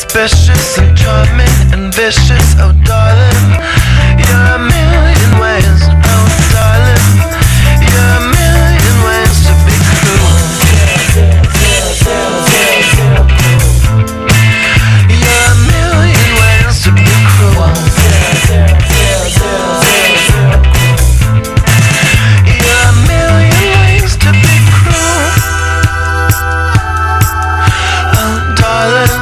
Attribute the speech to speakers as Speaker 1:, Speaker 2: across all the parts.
Speaker 1: suspicious and charming and vicious, oh darling. You're a million ways, oh darling. You're a million ways to be cruel. You're a million ways to be cruel. You're a million ways to be cruel. Oh darling.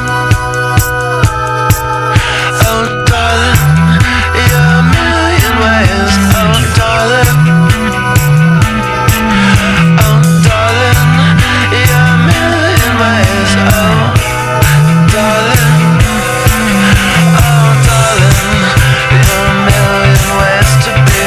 Speaker 1: Oh darling. You're a million ways. Oh darling. Oh darling. You're a million ways. Oh darling. Oh darling. You're a million ways to be.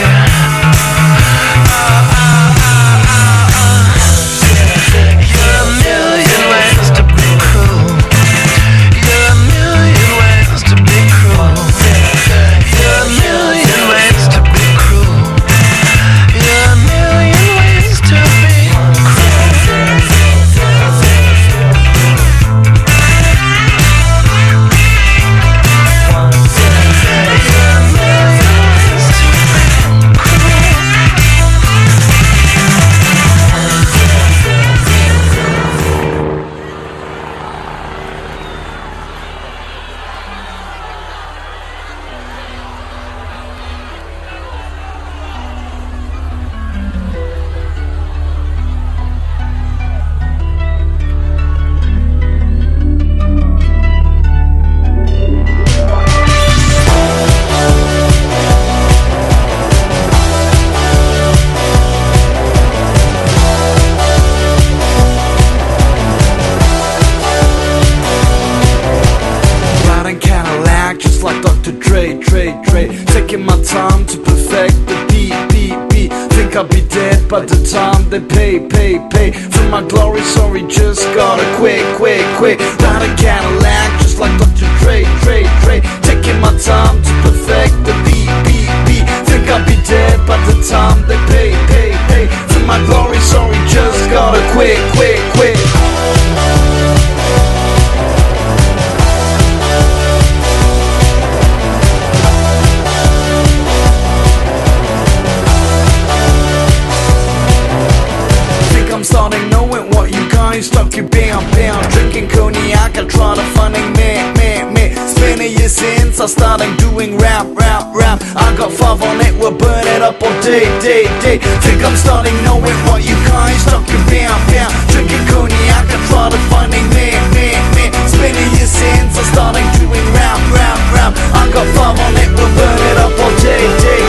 Speaker 1: You're a million ways to be cruel. You're a million ways to be cruel. You're a million ways to be cruel. You're a million ways to be
Speaker 2: riding Cadillac just like Dr. Dre. Taking my time to perfect the beat. Think I'll be dead by the time they pay. For my glory, sorry, just gotta quit. Riding Cadillac just like Dr. Dre. Taking my time to perfect the beat. Think I'll be dead by the time they pay. For my glory, sorry, just gotta quit. I'm starting knowing what you guys talking about. Drinking cognac, I try to finding me. It's been a year since I started doing rap. I got 5 on it, we'll burn it up all day. Think I'm starting knowing what you guys talking about. Drinking cognac, I try to finding me. It's been a year since I started doing rap. I got 5 on it, we'll burn it up all day.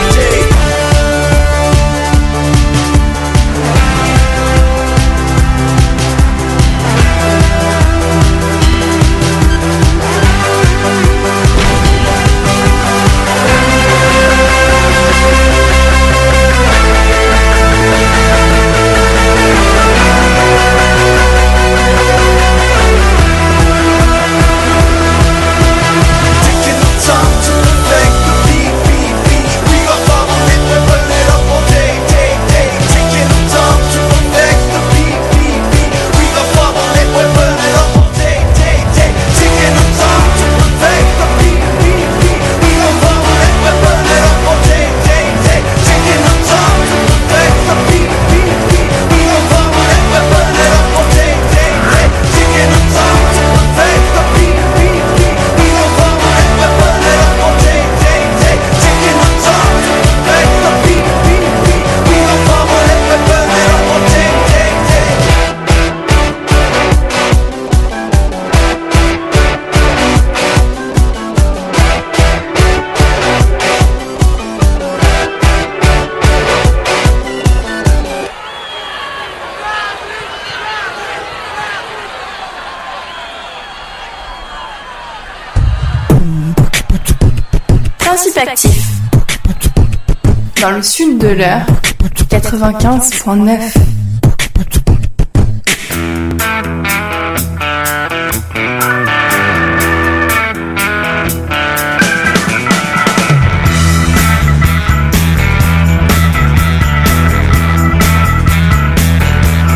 Speaker 3: Principe actif. Dans le sud de l'heure, 95.9.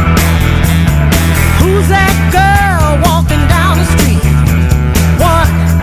Speaker 4: Who's that girl walking down the street? What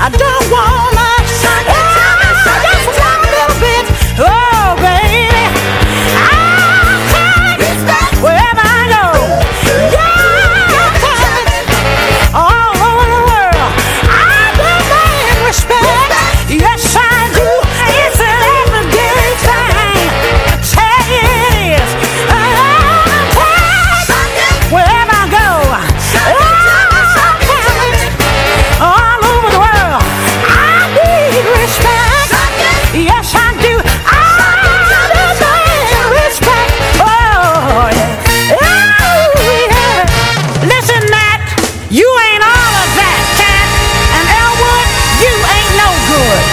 Speaker 4: I don't want much. Just one little bit. Oh, baby, I'll take it wherever I go. Yeah, I'll take it all over the world. I demand respect. Yes, I do. It's an everyday thing. Tell you it is. I'll take it wherever I go. I'll take it all over the world. I need respect. Yes, I do. I demand respect. Oh, yeah. Oh, yeah. Listen, Nat, you ain't all of that, cat. And Elwood, you ain't no good.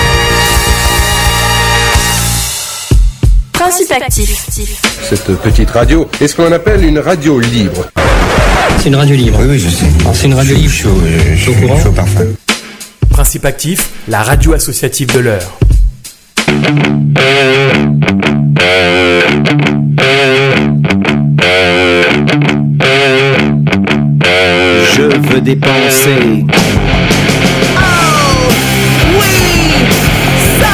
Speaker 3: Principe actif.
Speaker 5: Cette petite radio est ce qu'on appelle une radio libre.
Speaker 6: C'est une radio libre.
Speaker 7: Oui, je sais.
Speaker 6: C'est une radio libre.
Speaker 7: Chaud parfum.
Speaker 8: Principe actif, la radio associative de l'heure.
Speaker 2: Je veux dépenser. Oh, oui, ça.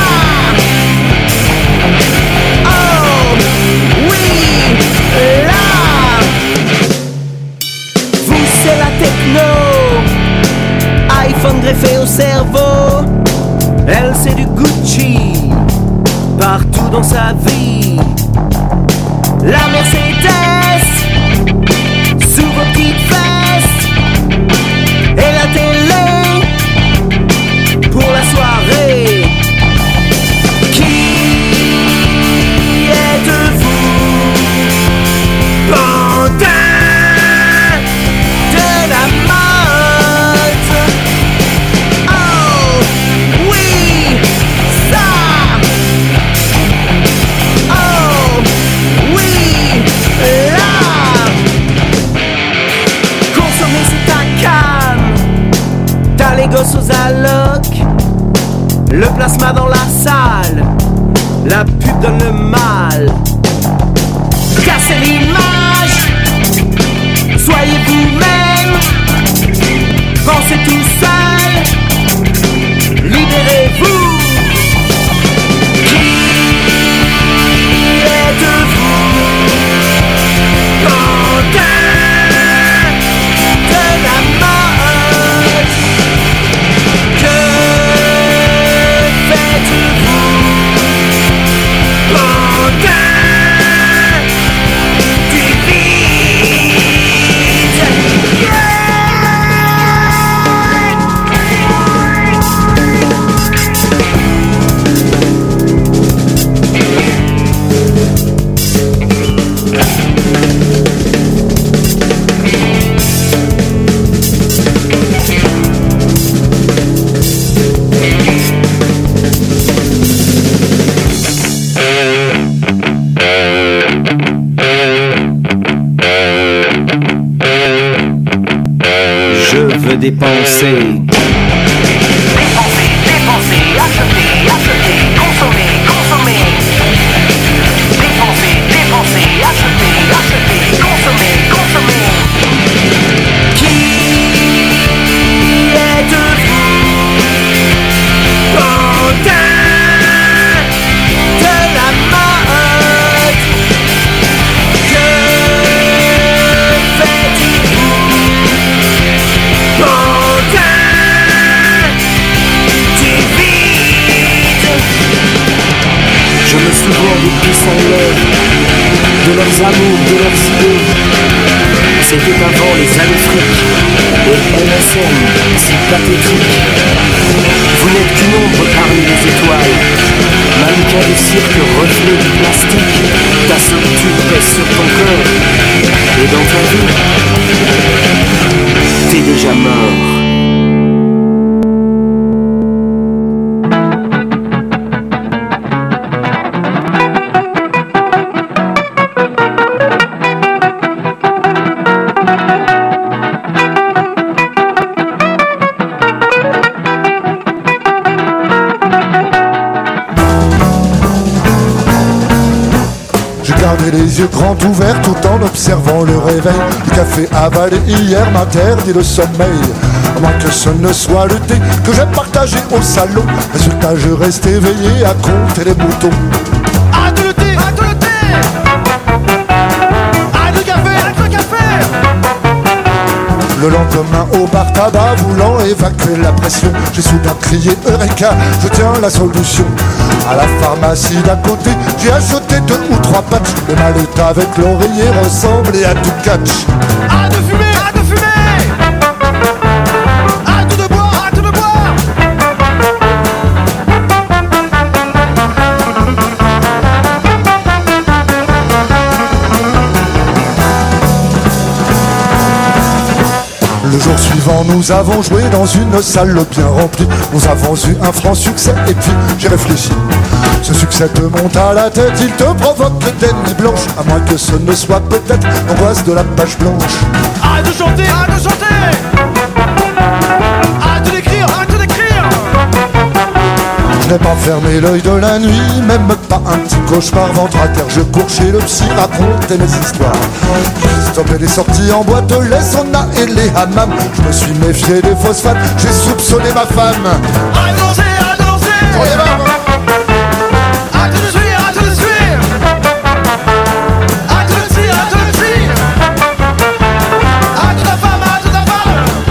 Speaker 2: Oh, oui, là. Vous, c'est la techno. iPhone greffé au cerveau. Elle, c'est du Gucci. Partout dans sa vie. La Mercedes sous vos petites fesses. Et la télé pour la soirée. Qui êtes-vous? Pantin de la mode. Oh, oui, ça. Oh, oui, là. Consommer c'est ta canne. T'as les gosses aux allocs. Le plasma dans la salle. La pub donne le mal. Cassez l'image. Soyez vous-même. Pensez tout seul. Libérez-vous. Qui êtes-vous? Pantin de la mode. Que faites-vous? Pantin du vide. Je veux dépenser.
Speaker 1: Dépenser, dépenser, acheter, acheter, consommer, consommer. Dépenser, dépenser, acheter, acheter, consommer, consommer.
Speaker 2: Qui êtes-vous? Pantin de la mode. Que faites-vous? Pantin du vide. Je me souviens des puissants lèvres, de leurs amours, de leurs idées. C'était avant les années fric et MSN, si pathétique. Vous n'êtes qu'une ombre parmi les étoiles. Mannequin de cirque, reflet du plastique. Ta solitude pèse sur ton cœur. Et dans ta vie, t'es déjà mort.
Speaker 9: Gardez les yeux grands ouverts tout en observant le réveil. Le café avalé hier m'interdit le sommeil. à moins que ce ne soit le thé que j'ai partagé au salon. Résultat, je reste éveillé à compter les moutons.
Speaker 2: Arrête le thé, arrête le thé. Arrête le café, arrête le café.
Speaker 9: Le lendemain au bar tabac, voulant évacuer la pression, j'ai soudain crié Eureka, je tiens la solution. À la pharmacie d'à côté, j'ai acheté 2 ou 3 patchs. Le mallet avec l'oreiller ressemblait à du catch.
Speaker 2: Arrête de fumer, arrête de fumer. Arrête de boire, arrête de boire.
Speaker 9: Le jour suivant, nous avons joué dans une salle bien remplie. Nous avons eu un franc succès et puis j'ai réfléchi. Ce succès te monte à la tête, il te provoque des nuits blanches. À moins que ce ne soit peut-être l'angoisse de la page blanche.
Speaker 2: Arrête de chanter, arrête de chanter. Arrête d'écrire, arrête d'écrire.
Speaker 9: Je n'ai pas fermé l'œil de la nuit, même pas un petit cauchemar. Ventre à terre, je cours chez le psy, raconter mes histoires. Stoppé les sorties en boîte, les saunas et les hammams. Je me suis méfié des phosphates, j'ai soupçonné ma femme.
Speaker 2: Arrête de danser, arrête de danser. Arrête de suivre, arrête de suivre. Arrête de suivre, arrête de suivre. Arrête de ta femme, arrête de ta femme.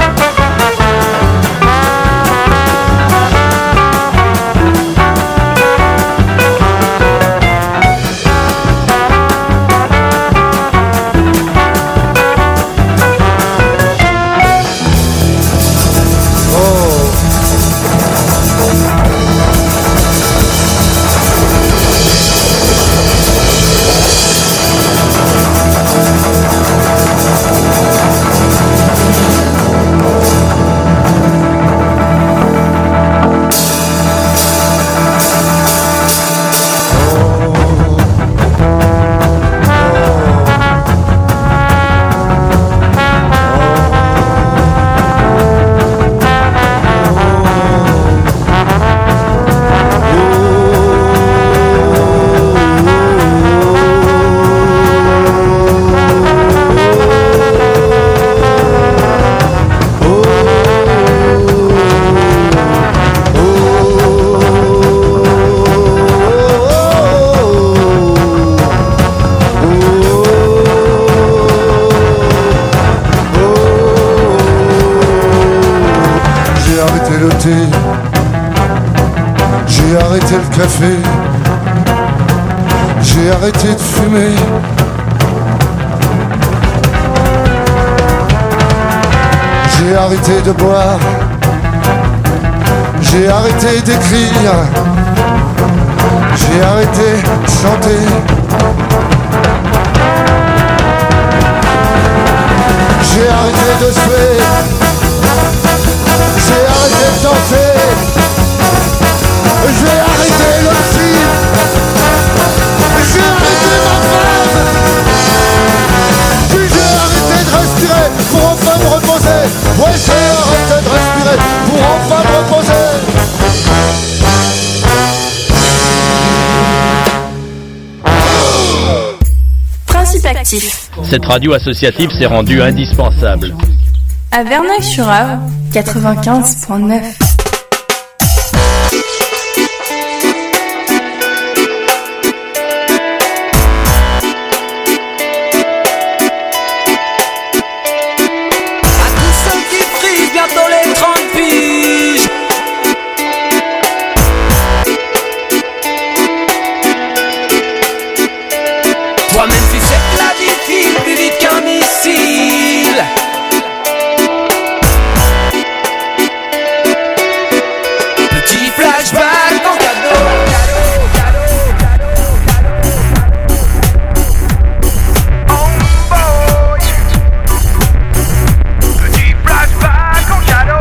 Speaker 9: J'ai arrêté le café, j'ai arrêté de fumer. J'ai arrêté de boire, j'ai arrêté d'écrire, j'ai arrêté de chanter. J'ai arrêté de suer, j'ai arrêté de danser. J'ai arrêté le psy, j'ai arrêté ma femme, puis j'ai arrêté de respirer pour enfin me reposer. Ouais, j'ai arrêté de respirer pour enfin me reposer.
Speaker 3: Principe actif.
Speaker 7: Cette radio associative s'est rendue indispensable.
Speaker 3: À Verneuil-sur-Avre, 95.9.
Speaker 10: Toi-même tu sais que la vie file plus vite qu'un missile. Petit flashback en cadeau. Petit flashback en cadeau.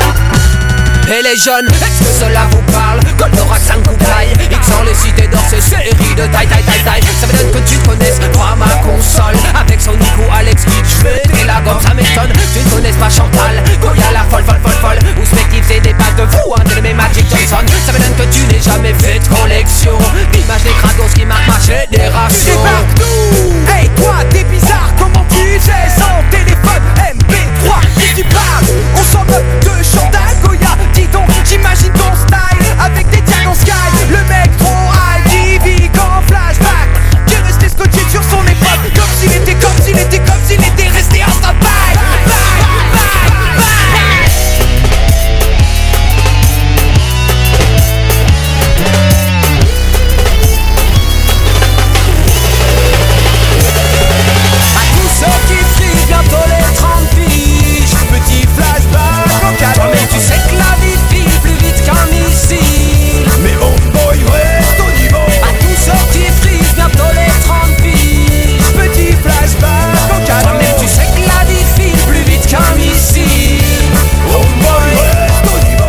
Speaker 10: Et les jeunes, est-ce que cela vous parle? Goldorak 5 coups d'ail, X dans les cités d'or, c'est série de taille. Ça m'étonne que tu connaisses pas ma console. Avec son Nico Alex qui fait la gomme, ça m'étonne. Tu ne connaisses pas Chantal, Goya la folle. Ou Spective c'est des passes de fou, un de mes Magic Johnson. Ça m'étonne que tu n'aies jamais fait de collection d'images des crados qui marquent ma génération.
Speaker 4: Partout. Hey toi t'es bizarre, comment tu fais sans téléphone MP3? Qui tu parles? On s'en moque de Chantal Goya. Dis donc, j'imagine ton style avec des tags en sky. Le mec trop high qui vit qu'en flashback, qui est resté scotché sur son époque, comme s'il était resté en stand-by.
Speaker 10: Bientôt les 30 piges, petit flashback au cadeau. Mais tu sais que la vie file plus vite qu'un missile.
Speaker 4: Mais mon boy reste au niveau.
Speaker 10: À tous ceux qui frisent, bientôt les 30 piges,
Speaker 4: petit flashback au cadeau.
Speaker 10: Mais tu sais que la vie file plus vite qu'un missile.
Speaker 4: Mon boy reste au niveau.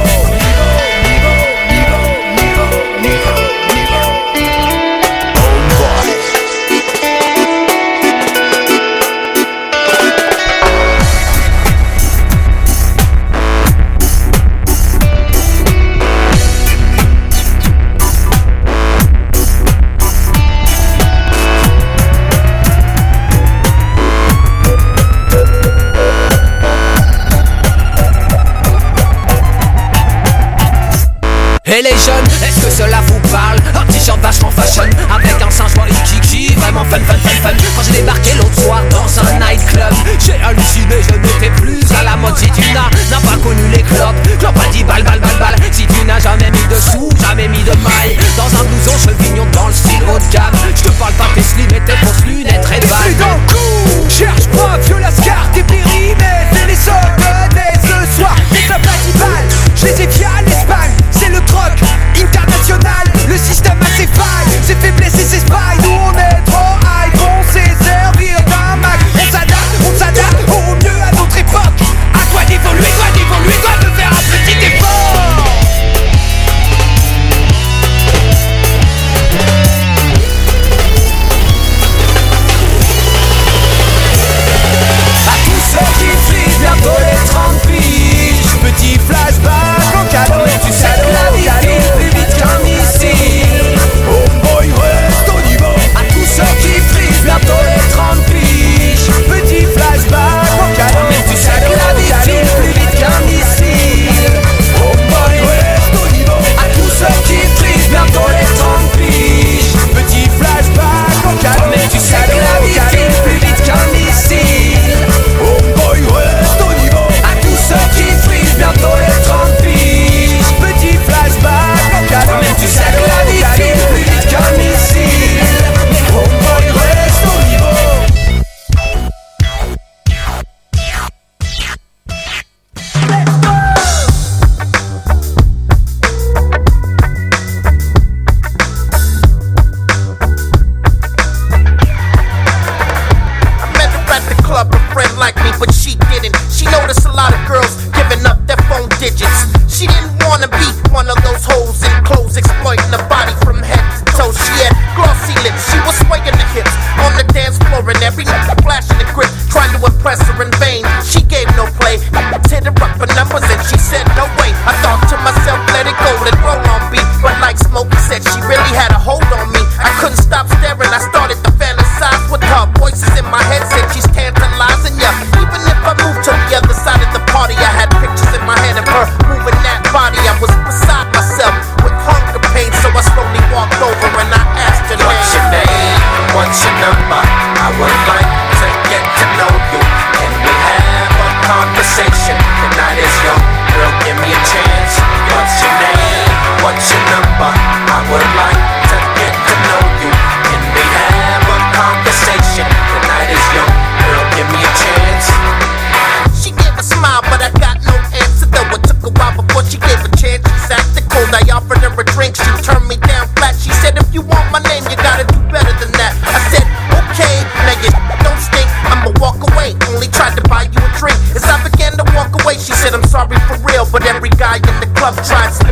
Speaker 10: Et les jeunes, est-ce que cela vous parle? Un t-shirt vachement fashion, avec un singe boy kiki, vraiment fun. Quand j'ai débarqué l'autre soir dans un nightclub, j'ai halluciné, je n'étais plus à la mode. Si tu n'as pas connu les clopes a dit balle. Si tu n'as jamais mis de sous, jamais mis de maille dans un blouson chevignon dans le style haut de gamme, je te parle pas tes slim et tes fausses lunettes Red Ball.
Speaker 4: Et dans le coup, cherche pas, violace carte et périmètre. Fais les soldats ce soir, des clubs à 10 balles. Je les ai via l'Espagne, c'est le troc international. Le système a ses failles, ses faiblesses et ses failles. Nous on est trop high, on sait servir d'un Mac. On s'adapte au mieux à notre époque. À quoi d'évoluer, doit de faire un petit effort.
Speaker 10: À tous ceux qui frisent, bientôt les 30 piges,
Speaker 4: petit flashback au cadeau.
Speaker 10: Mais tu sais que la vie file plus vite qu'un missile.
Speaker 4: Oh boy reste au niveau.
Speaker 10: À tous ceux qui frisent, bientôt les 30 piges,
Speaker 4: petit flashback au cadeau.
Speaker 10: Mais tu sais que la vie file plus vite qu'un missile.
Speaker 4: Oh boy reste au niveau.
Speaker 10: À tous ceux qui frisent, bientôt les 30 piges,
Speaker 4: petit flashback au cadeau.
Speaker 10: Mais tu sais que la vie file plus vite qu'un missile.
Speaker 4: Oh boy reste au niveau.
Speaker 10: À tous ceux qui frisent, bientôt les 30 piges,
Speaker 4: petit flashback au cadeau.
Speaker 10: Mais tu sais que la vie file plus vite qu'un missile.
Speaker 4: Oh boy reste au niveau.
Speaker 11: Like me, but she didn't. She noticed a lot of girls giving up their phone digits. She didn't wanna be one of those hoes in clothes exploiting the body from head to toe. She had glossy lips, she was swaying the hips on the dance floor, and every night flashing the grip, trying to impress her in vain. She gave no play, hit her up for numbers, and she said no way. I thought to myself, let it go, let roll on beat. But like Smokey said, she really had a hold on me. I couldn't stop staring, I started to fantasize with her. Voices in my head said she's tantalizing ya. Even if I moved to the other side of the party, I had pictures in my head of her moving that body. I was beside myself with hunger pain, so I slowly walked over and I asked her, what's your name? What's your number? I would like to get to know you. Can we have a conversation? The night is young, girl, give me a chance. What's your name? What's your number? I would like to get to know you. Can we have a conversation? The night is young, girl, give me a chance. She gave a smile, but I got no answer though. It took a while before she gave a chance. She's acting cold, I offered her a drink. She turned me down flat. She said, if you want my name, you gotta do better than that. I said, okay, now you don't stink. I'ma walk away, only tried to buy you a drink. As I began to walk away, she said, I'm sorry for real, but every guy in the club tried